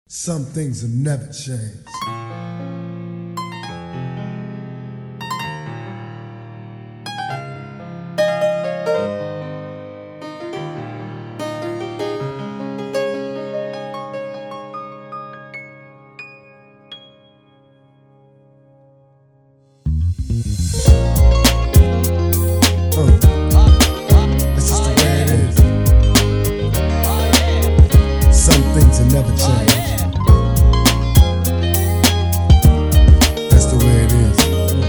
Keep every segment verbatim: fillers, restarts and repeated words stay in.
Some things will never change. Things will never change. That's the way it is.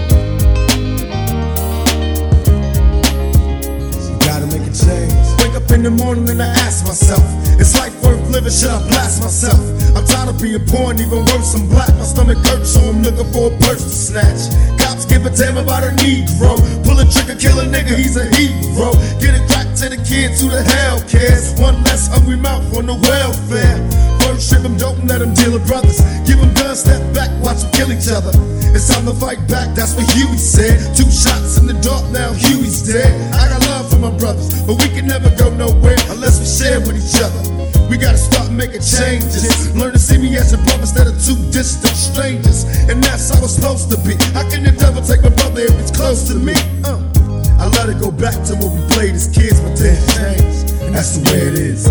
So you gotta make a change. Wake up in the morning and I ask myself, is life worth living? Should I blast myself? I'm tired of being poor and even worse, I'm black. My stomach hurts, so I'm looking for a purse to snatch. Cops give a damn about a Negro. Pull a trigger, kill a nigga, he's a hero. Get it crack to the kids, who the hell cares? One less hungry mouth on the welfare. Ship them, don't let them deal with brothers. Give them guns, step back, watch them kill each other. It's time to fight back, that's what Huey said. Two shots in the dark, now Huey's dead. I got love for my brothers, but we can never go nowhere unless we share with each other. We gotta start making changes. Learn to see me as a brother instead of two distant strangers. And that's how it's supposed to be. How can the devil take my brother if it's close to me? Uh, I let it go back to when we played as kids, but things changed. And that's the way it is.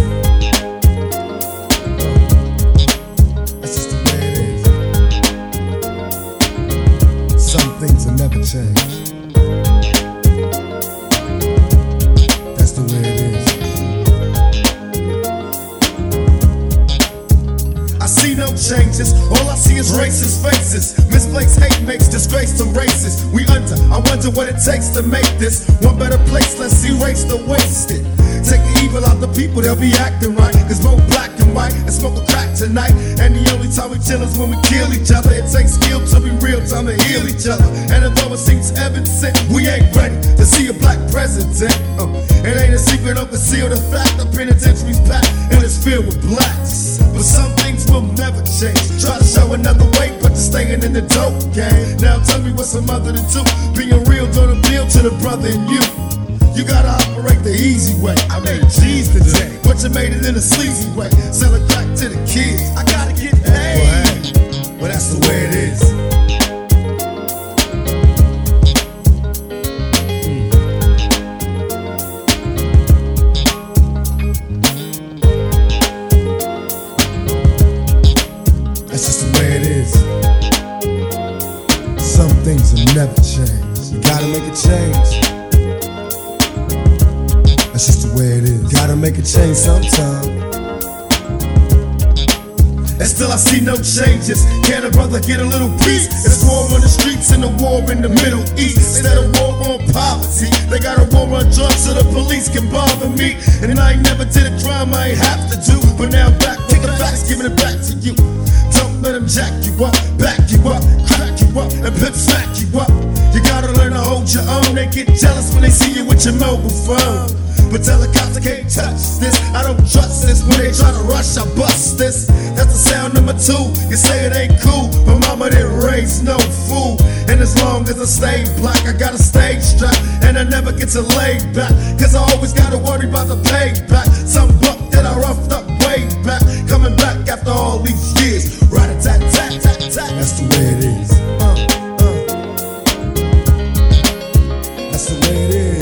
Things will never change. That's the way it is. I see no changes, all I see is racist faces. Misplaced hate makes disgrace to races. We under, I wonder what it takes to make this one better place. Let's erase the wasted. Take the evil out the people, they'll be acting right. Cause both black and white and smoke a crack tonight. And the only time we chill is when we kill each other. It takes skill to be real, time to heal each other. And although it seems evident, we ain't ready to see a black president. uh, It ain't a secret, don't conceal the fact. The penitentiary's packed and it's filled with blacks. But some things will never change. Try to show another way, but you're staying in the dope game. Now tell me what's some other than two. Being real don't appeal to the brother in you. You gotta operate the easy way. I made G's today, but you made it in a sleazy way. Selling crack to the kids, I gotta get paid. But that's the way it is. Mm. That's just the way it is. Some things will never change. You gotta make a change. That's just the way it is. Gotta make a change sometime. And still I see no changes. Can a brother get a little peace? It's war on the streets and a war in the Middle East. Instead of war on poverty, they got a war on drugs so the police can bother me. And I ain't never did a crime I ain't have to do. But now I'm back with the facts, giving it back to you. Don't let them jack you up, back you up, crack you up, and pimp smack you up. You gotta learn to hold your own. They get jealous when they see you with your mobile phone. But tell the cops I can't touch this. I don't trust this. When they try to rush, I bust this. That's the sound number two. You say it ain't cool, but mama didn't raise no fool. And as long as I stay black, I got a stage strap, and I never get to lay back. Cause I always gotta worry about the payback. Some buck that I roughed up way back, coming back after all these years. Rat-a-tat-tat-tat-tat. That's the way it is. Uh, uh. That's the way it is.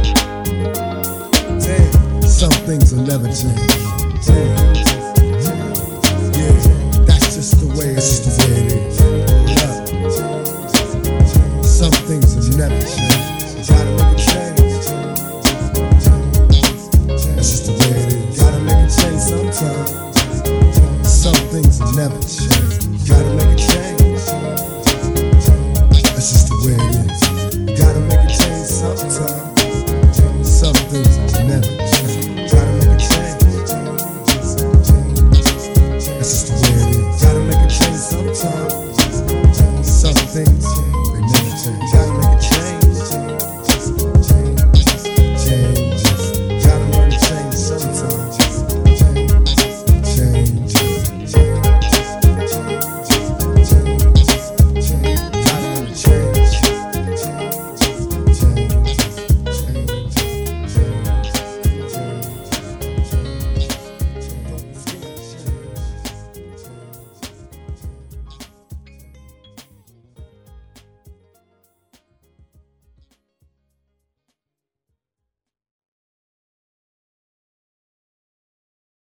Some things will never change. Yeah, that's just the way it is. Yeah. Some things will never change. Gotta make a change. That's just the way it is. Gotta make a change sometime. Some things will never change. Gotta make a change.